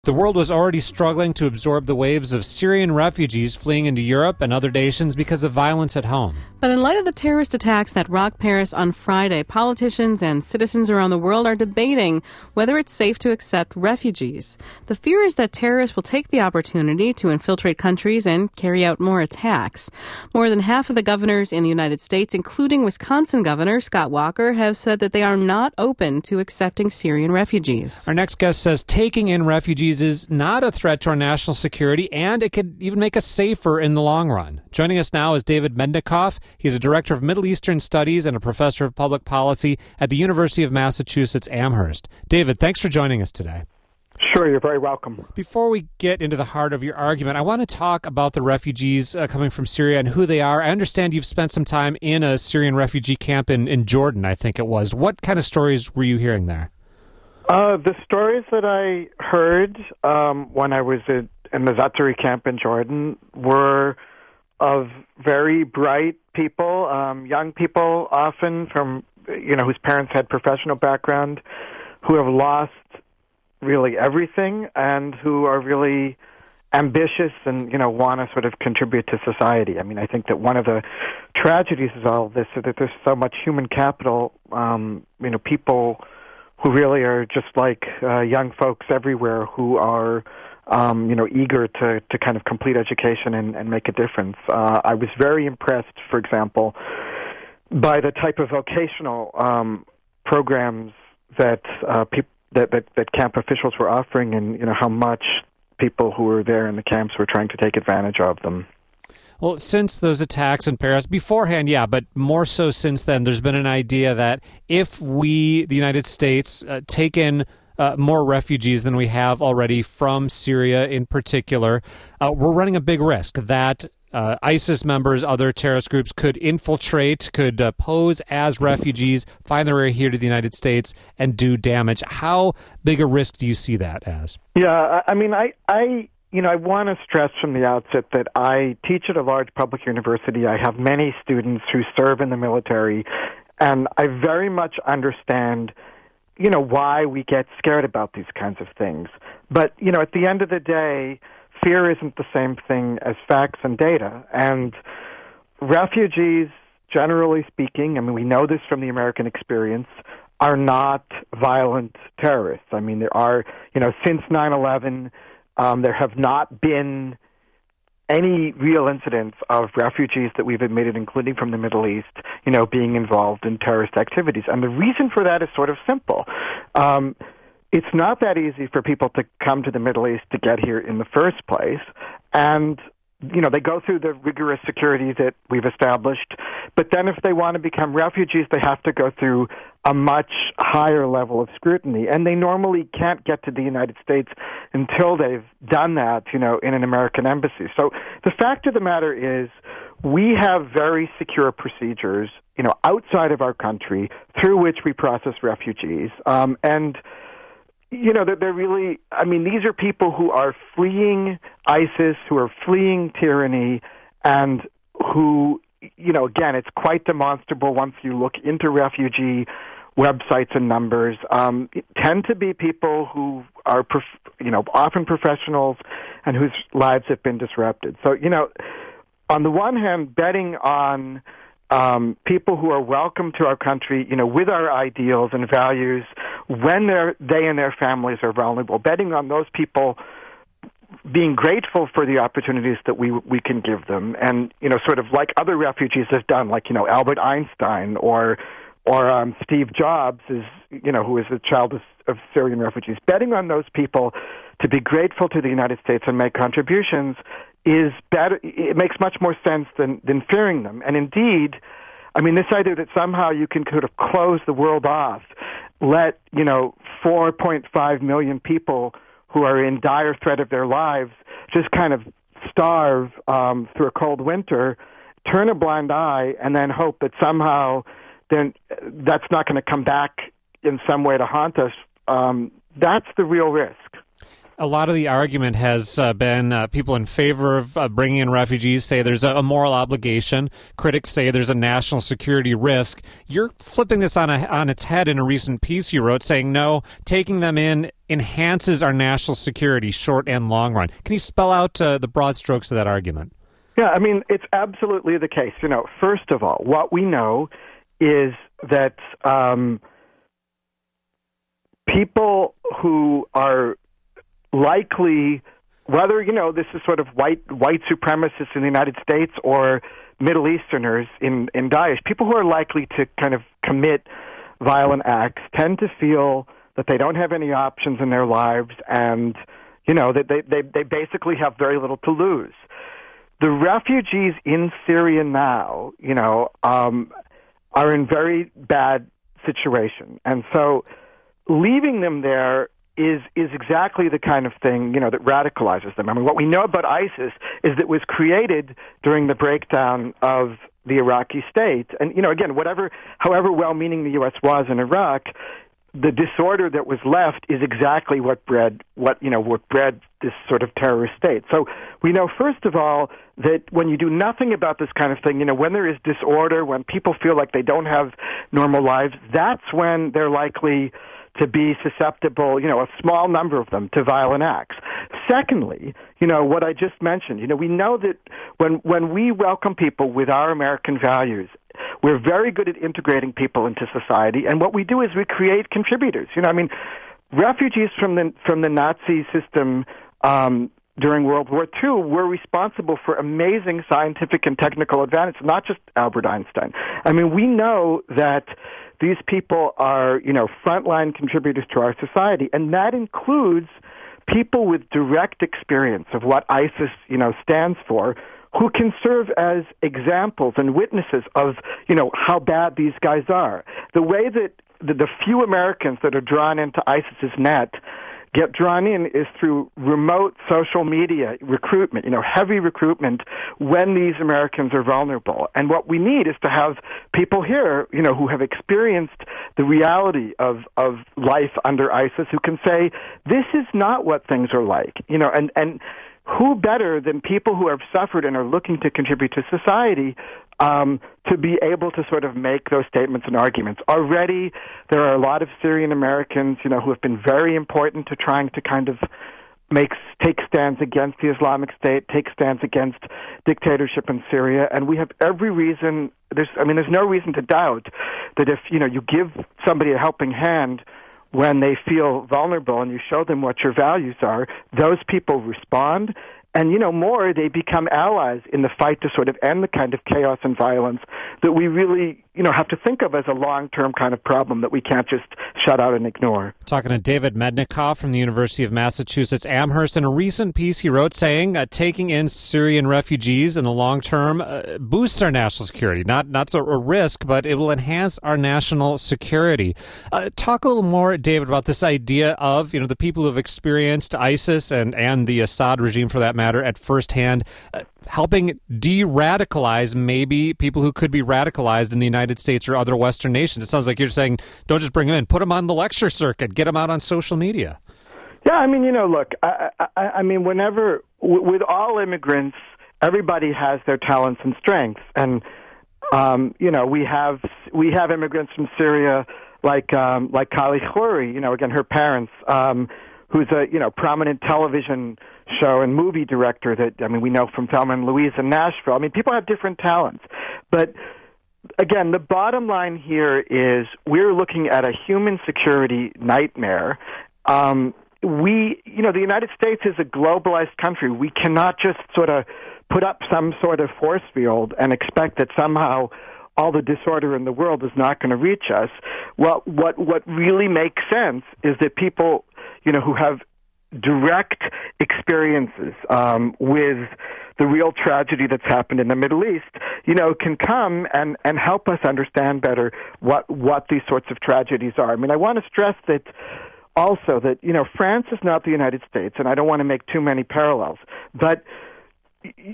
The world was already struggling to absorb the waves of Syrian refugees fleeing into Europe and other nations because of violence at home. But in light of the terrorist attacks that rocked Paris on Friday, politicians and citizens around the world are debating whether it's safe to accept refugees. The fear is that terrorists will take the opportunity to infiltrate countries and carry out more attacks. More than half of the governors in the United States, including Wisconsin Governor Scott Walker, have said that they are not open to accepting Syrian refugees. Our next guest says taking in refugees is not a threat to our national security, and it could even make us safer in the long run. Joining us now is David Mendikoff. He's a director of Middle Eastern Studies and a professor of public policy at the University of Massachusetts Amherst. David, thanks for joining us today. Sure, you're very welcome. Before we get into the heart of your argument, I want to talk about the refugees coming from Syria and who they are. I understand you've spent some time in a Syrian refugee camp in Jordan, I think it was. What kind of stories were you hearing there? The stories that I heard when I was in the Zaatari camp in Jordan were of very bright people, young people, often from whose parents had professional background, who have lost really everything and who are really ambitious and want to sort of contribute to society. I mean, I think that one of the tragedies of all of this is that there's so much human capital, people who really are just like young folks everywhere who are, eager to kind of complete education and make a difference. I was very impressed, for example, by the type of vocational programs that that camp officials were offering, and how much people who were there in the camps were trying to take advantage of them. Well, since those attacks in Paris, beforehand, yeah, but more so since then, there's been an idea that if we, the United States, take in more refugees than we have already from Syria in particular, we're running a big risk that ISIS members, other terrorist groups could infiltrate, could pose as refugees, find their way here to the United States, and do damage. How big a risk do you see that as? Yeah, I mean, I want to stress from the outset that I teach at a large public university. I have many students who serve in the military, and I very much understand, why we get scared about these kinds of things. But, at the end of the day, fear isn't the same thing as facts and data. And refugees, generally speaking, I mean, we know this from the American experience, are not violent terrorists. I mean, there are, since 9/11, there have not been any real incidents of refugees that we've admitted, including from the Middle East, being involved in terrorist activities. And the reason for that is sort of simple. It's not that easy for people to come to the Middle East to get here in the first place. And, they go through the rigorous security that we've established. But then if they want to become refugees, they have to go through a much higher level of scrutiny. And they normally can't get to the United States until they've done that, in an American embassy. So the fact of the matter is we have very secure procedures, outside of our country through which we process refugees. They're really, these are people who are fleeing ISIS, who are fleeing tyranny, and who, again, it's quite demonstrable once you look into refugee websites and numbers, tend to be people who are, often professionals and whose lives have been disrupted. So, on the one hand, betting on people who are welcome to our country, with our ideals and values, when they and their families are vulnerable, betting on those people being grateful for the opportunities that we can give them, and sort of like other refugees have done, like Albert Einstein or Steve Jobs who is a child of Syrian refugees. Betting on those people to be grateful to the United States and make contributions is better. It makes much more sense than fearing them. And indeed, this idea that somehow you can sort of close the world off, let 4.5 million people who are in dire threat of their lives just kind of starve through a cold winter, turn a blind eye, and then hope that somehow then that's not going to come back in some way to haunt us. That's the real risk. A lot of the argument has been people in favor of bringing in refugees say there's a moral obligation. Critics say there's a national security risk. You're flipping this on its head in a recent piece you wrote, saying no, taking them in enhances our national security, short and long run. Can you spell out the broad strokes of that argument? Yeah, I mean, it's absolutely the case. First of all, what we know is that people who are likely, whether, this is sort of white supremacists in the United States or Middle Easterners in Daesh, people who are likely to kind of commit violent acts tend to feel that they don't have any options in their lives and, that they basically have very little to lose. The refugees in Syria now, are in very bad situation. And so leaving them there is exactly the kind of thing, that radicalizes them. I mean, what we know about ISIS is that it was created during the breakdown of the Iraqi state. And, again, however well-meaning the U.S. was in Iraq, the disorder that was left is exactly what bred this sort of terrorist state. So we know, first of all, that when you do nothing about this kind of thing, when there is disorder, when people feel like they don't have normal lives, that's when they're likely to be susceptible, a small number of them, to violent acts. Secondly, what I just mentioned, we know that when we welcome people with our American values, we're very good at integrating people into society, and what we do is we create contributors. Refugees from the Nazi system during World War II were responsible for amazing scientific and technical advances, not just Albert Einstein. I mean, we know that these people are, frontline contributors to our society, and that includes people with direct experience of what ISIS, stands for, who can serve as examples and witnesses of, how bad these guys are. The way that the few Americans that are drawn into ISIS's net get drawn in is through remote social media recruitment, heavy recruitment when these Americans are vulnerable. And what we need is to have people here, who have experienced the reality of life under ISIS, who can say, this is not what things are like, and who better than people who have suffered and are looking to contribute to society to be able to sort of make those statements and arguments. Already, there are a lot of Syrian Americans, who have been very important to trying to kind of take stands against the Islamic State, take stands against dictatorship in Syria, and we have every reason. There's no reason to doubt that if you give somebody a helping hand when they feel vulnerable and you show them what your values are, those people respond. And, more, they become allies in the fight to sort of end the kind of chaos and violence that we really, have to think of as a long-term kind of problem that we can't just shut out and ignore. Talking to David Mednikov from the University of Massachusetts Amherst, in a recent piece he wrote saying taking in Syrian refugees in the long term boosts our national security. Not so a risk, but it will enhance our national security. Talk a little more, David, about this idea of, the people who have experienced ISIS and the Assad regime, for that matter, at firsthand, helping de-radicalize maybe people who could be radicalized in the United States or other Western nations. It sounds like you're saying, don't just bring them in, put them on the lecture circuit, get them out on social media. Yeah, I mean, look, I mean, whenever, with all immigrants, everybody has their talents and strengths. And, we have immigrants from Syria like Kali Khouri, again, her parents, who's a, prominent television show and movie director that, we know from Thelma and Louise in Nashville. I mean, people have different talents. But, again, the bottom line here is we're looking at a human security nightmare. The United States is a globalized country. We cannot just sort of put up some sort of force field and expect that somehow all the disorder in the world is not going to reach us. Well, what really makes sense is that people, who have direct experiences with the real tragedy that's happened in the Middle East, can come and help us understand better what these sorts of tragedies are. I mean, I want to stress that also that, France is not the United States, and I don't want to make too many parallels, but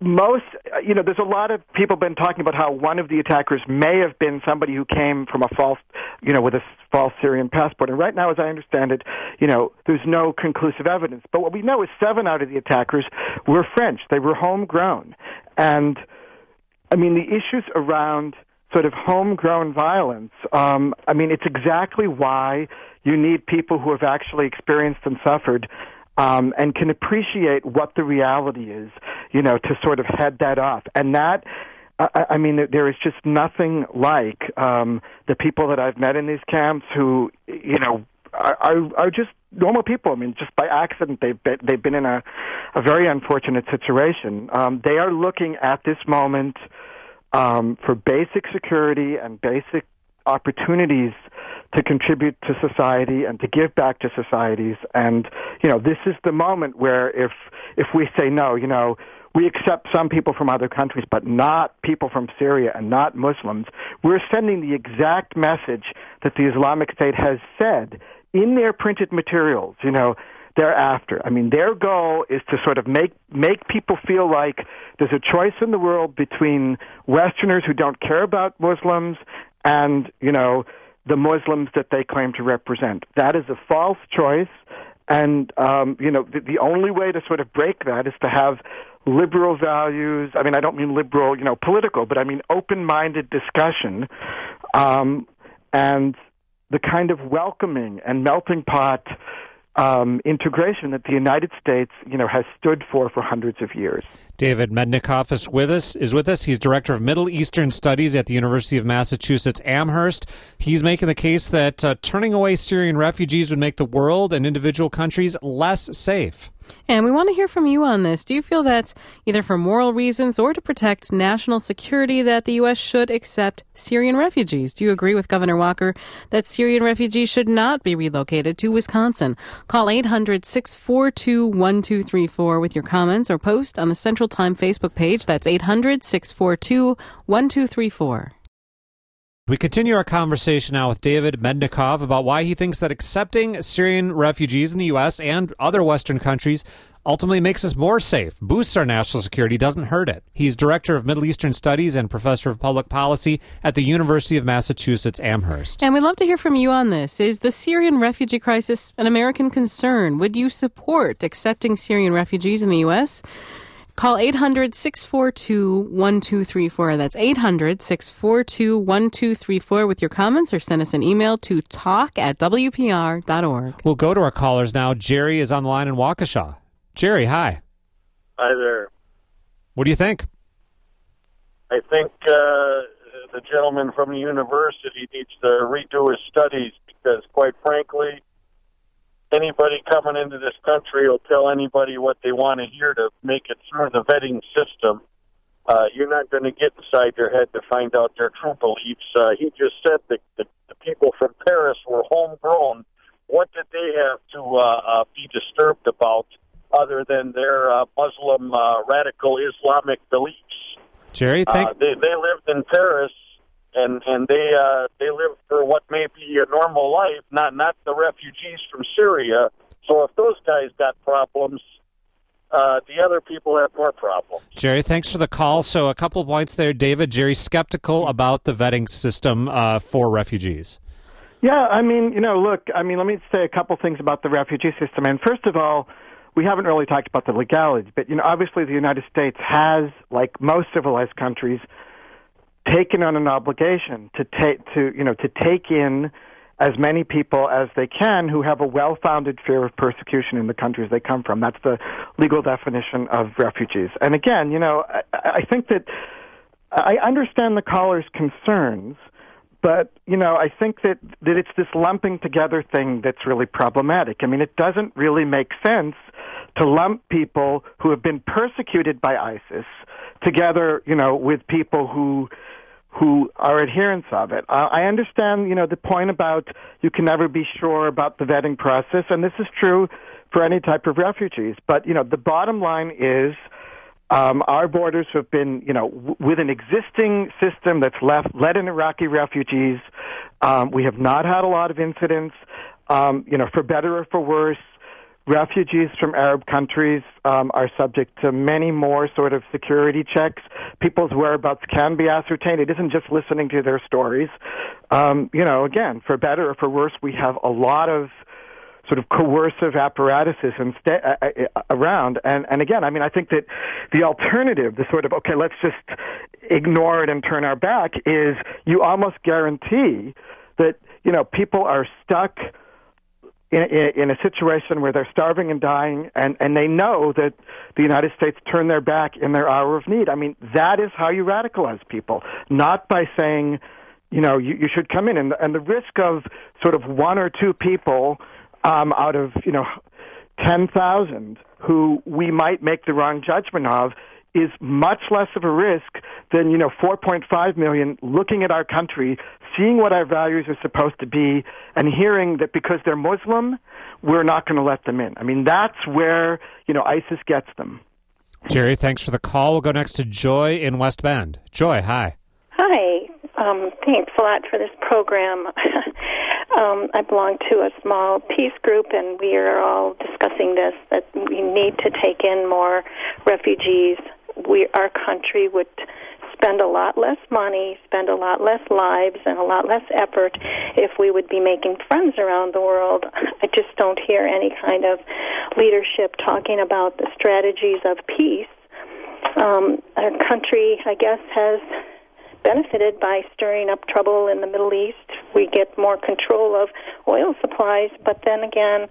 there's a lot of people been talking about how one of the attackers may have been somebody who came from with a false Syrian passport. And right now, as I understand it, there's no conclusive evidence. But what we know is 7 out of the attackers were French. They were homegrown. And, the issues around sort of homegrown violence, it's exactly why you need people who have actually experienced and suffered and can appreciate what the reality is, to sort of head that off. And that, there is just nothing like the people that I've met in these camps who, are just normal people. Just by accident, they've been in a very unfortunate situation. They are looking at this moment for basic security and basic opportunities to contribute to society and to give back to societies. And, this is the moment where if we say no, we accept some people from other countries, but not people from Syria and not Muslims, we're sending the exact message that the Islamic State has said in their printed materials, thereafter. Their goal is to sort of make people feel like there's a choice in the world between Westerners who don't care about Muslims and, the Muslims that they claim to represent. That is a false choice, and, the only way to sort of break that is to have liberal values. I don't mean liberal, political, but open-minded discussion, and the kind of welcoming and melting pot integration that the United States, has stood for hundreds of years. David Mednikov is with us. He's Director of Middle Eastern Studies at the University of Massachusetts Amherst. He's making the case that turning away Syrian refugees would make the world and individual countries less safe. And we want to hear from you on this. Do you feel that either for moral reasons or to protect national security that the U.S. should accept Syrian refugees? Do you agree with Governor Walker that Syrian refugees should not be relocated to Wisconsin? Call 800-642-1234 with your comments or post on the Central Time Facebook page. That's 800-642-1234. We continue our conversation now with David Mednikov about why he thinks that accepting Syrian refugees in the U.S. and other Western countries ultimately makes us more safe, boosts our national security, doesn't hurt it. He's Director of Middle Eastern Studies and Professor of Public Policy at the University of Massachusetts Amherst. And we'd love to hear from you on this. Is the Syrian refugee crisis an American concern? Would you support accepting Syrian refugees in the U.S.? Call 800-642-1234. That's 800-642-1234 with your comments, or send us an email to talk@wpr.org. We'll go to our callers now. Jerry is on the line in Waukesha. Jerry, hi. Hi there. What do you think? I think the gentleman from the university needs to redo his studies because, quite frankly, anybody coming into this country will tell anybody what they want to hear to make it through the vetting system. You're not going to get inside their head to find out their true beliefs. He just said that the people from Paris were homegrown. What did they have to be disturbed about other than their Muslim radical Islamic beliefs? Jerry, they lived in Paris. And they live for what may be a normal life, not the refugees from Syria. So if those guys got problems, the other people have more problems. Jerry, thanks for the call. So a couple of points there, David. Jerry's skeptical about the vetting system for refugees. Yeah, let me say a couple things about the refugee system. And first of all, we haven't really talked about the legalities, but obviously the United States has, like most civilized countries, taken on an obligation to take in as many people as they can who have a well-founded fear of persecution in the countries they come from. That's the legal definition of refugees. And again, I think that I understand the caller's concerns, but I think that it's this lumping together thing that's really problematic. It doesn't really make sense to lump people who have been persecuted by ISIS together, with people who are adherents of it. I understand, the point about you can never be sure about the vetting process, and this is true for any type of refugees. But, the bottom line is our borders have been, with an existing system that's let in Iraqi refugees. We have not had a lot of incidents, for better or for worse. refugees from Arab countries are subject to many more sort of security checks. People's whereabouts can be ascertained. It isn't just listening to their stories. Again, for better or for worse, we have a lot of sort of coercive apparatuses around. And again, I mean, I think that the alternative, the sort of, okay, let's just ignore it and turn our back, is you almost guarantee that, people are stuck in a situation where they're starving and dying, and they know that the United States turned their back in their hour of need. I mean, that is how you radicalize people, not by saying, you should come in. And the risk of sort of one or two people out of 10,000 who we might make the wrong judgment of is much less of a risk than 4.5 million looking at our country, seeing what our values are supposed to be, and hearing that because they're Muslim, we're not going to let them in. I mean, that's where ISIS gets them. Jerry, thanks for the call. We'll go next to Joy in West Bend. Joy, hi. Hi. Thanks a lot for this program. I belong to a small peace group, and we are all discussing this, that we need to take in more refugees. Our country would spend a lot less money, spend a lot less lives, and a lot less effort if we would be making friends around the world. I just don't hear any kind of leadership talking about the strategies of peace. Our country, I guess, has benefited by stirring up trouble in the Middle East. We get more control of oil supplies, but then again,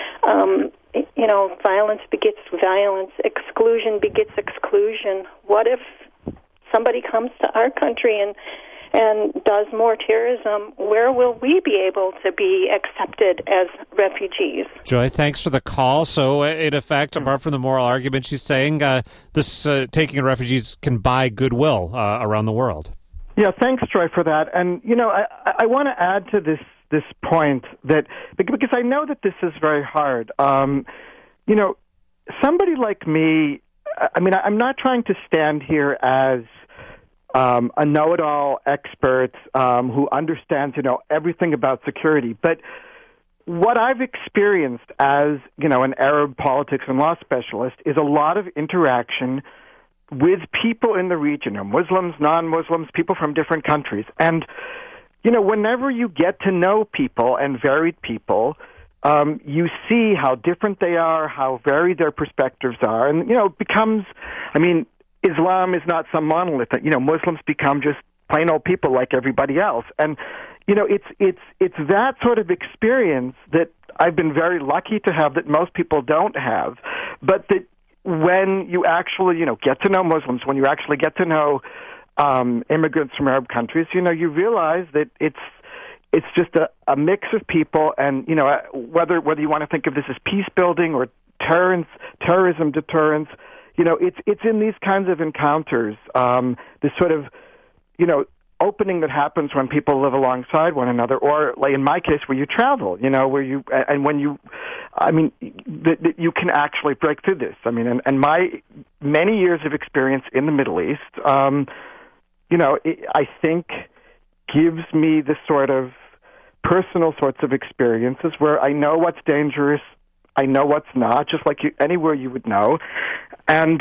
violence begets violence, exclusion begets exclusion. What if somebody comes to our country and does more terrorism? Where will we be able to be accepted as refugees? Joy, thanks for the call. So, in effect, apart from the moral argument, she's saying this taking in refugees can buy goodwill around the world. Yeah, thanks, Troy, for that. And, I want to add to this point that, because I know that this is very hard. Somebody like me, I mean, I'm not trying to stand here as a know-it-all expert who understands, everything about security. But what I've experienced as, an Arab politics and law specialist is a lot of interaction with people in the region, Muslims, non-Muslims, people from different countries. And, whenever you get to know people and varied people, you see how different they are, how varied their perspectives are. And, it becomes, Islam is not some monolith. Muslims become just plain old people like everybody else. And, it's that sort of experience that I've been very lucky to have that most people don't have. But that when you actually, get to know Muslims, when you actually get to know immigrants from Arab countries, you realize that it's just a mix of people, and whether you want to think of this as peace building or terrorism deterrence, it's in these kinds of encounters, this sort of opening that happens when people live alongside one another, or like in my case, where you travel, where you and when you, that you can actually break through this. And my many years of experience in the Middle East, I think gives me the sort of personal sorts of experiences where I know what's dangerous, I know what's not, just like anywhere you would know. And,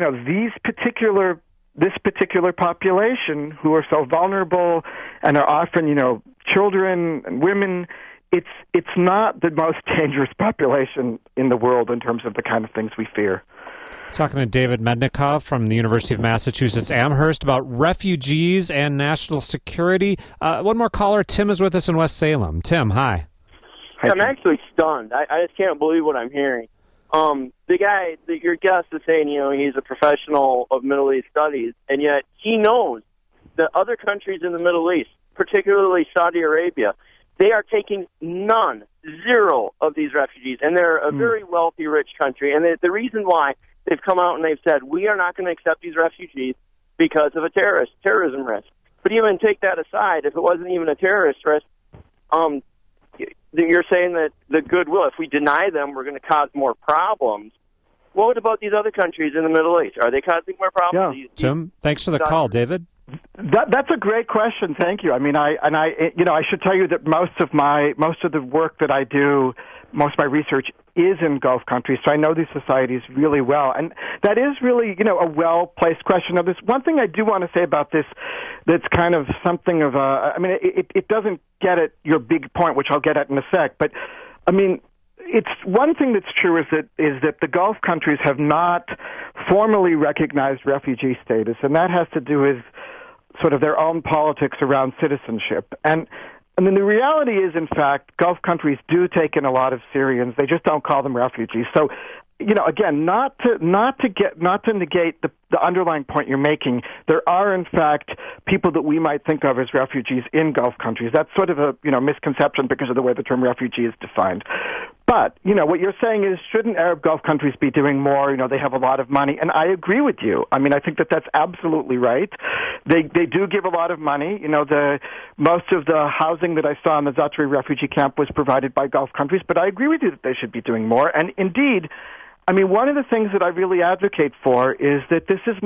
this particular population who are so vulnerable and are often, children and women, it's not the most dangerous population in the world in terms of the kind of things we fear. Talking to David Mednikov from the University of Massachusetts Amherst about refugees and national security. One more caller. Tim is with us in West Salem. Tim, hi. I'm actually stunned. I just can't believe what I'm hearing. The guy, your guest is saying, he's a professional of Middle East studies, and yet he knows that other countries in the Middle East, particularly Saudi Arabia, they are taking zero of these refugees, and they're a very wealthy, rich country. And the reason why they've come out and they've said, we are not going to accept these refugees because of a terrorism risk. But even take that aside, if it wasn't even a terrorist risk, you're saying that the goodwill, if we deny them, we're going to cause more problems. What about these other countries in the Middle East? Are they causing more problems? Yeah. Tim, thanks for the call, David. That's a great question. Thank you. I should tell you that most of the work that I do, most of my research is in Gulf countries, so I know these societies really well. And that is really, a well-placed question. Now, there's one thing I do want to say about this that's kind of something of it doesn't get at your big point, which I'll get at in a sec, but, it's one thing that's true is that the Gulf countries have not formally recognized refugee status, and that has to do with sort of their own politics around citizenship. And then the reality is, in fact, Gulf countries do take in a lot of Syrians. They just don't call them refugees. So, again, not to negate the underlying point you're making, there are, in fact, people that we might think of as refugees in Gulf countries. That's sort of a, misconception because of the way the term refugee is defined. But, what you're saying is, shouldn't Arab Gulf countries be doing more? They have a lot of money. And I agree with you. I think that that's absolutely right. They do give a lot of money. Most of the housing that I saw in the Zatari refugee camp was provided by Gulf countries. But I agree with you that they should be doing more. And indeed, one of the things that I really advocate for is that this is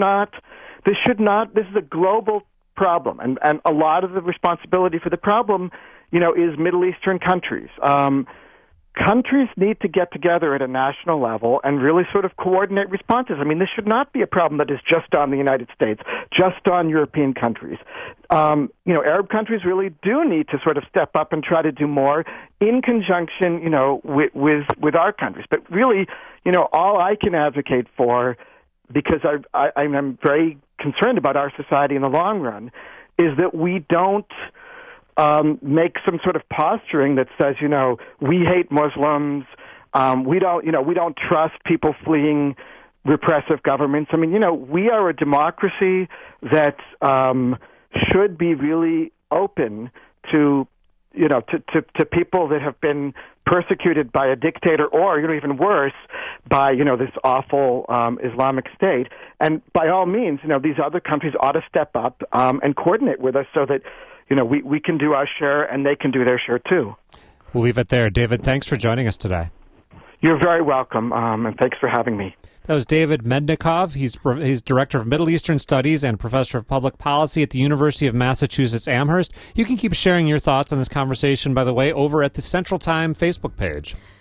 a global problem. And a lot of the responsibility for the problem, is Middle Eastern countries. Countries need to get together at a national level and really sort of coordinate responses. This should not be a problem that is just on the United States, just on European countries. Arab countries really do need to sort of step up and try to do more in conjunction, with our countries. But really, all I can advocate for, because I'm very concerned about our society in the long run, is that we don't make some sort of posturing that says, we hate Muslims, we don't trust people fleeing repressive governments. We are a democracy that should be really open to people that have been persecuted by a dictator, or even worse, by this awful Islamic State. And by all means, these other countries ought to step up and coordinate with us so that we can do our share and they can do their share too. We'll leave it there. David, thanks for joining us today. You're very welcome, and thanks for having me. That was David Mednikov. He's Director of Middle Eastern Studies and Professor of Public Policy at the University of Massachusetts Amherst. You can keep sharing your thoughts on this conversation, by the way, over at the Central Time Facebook page.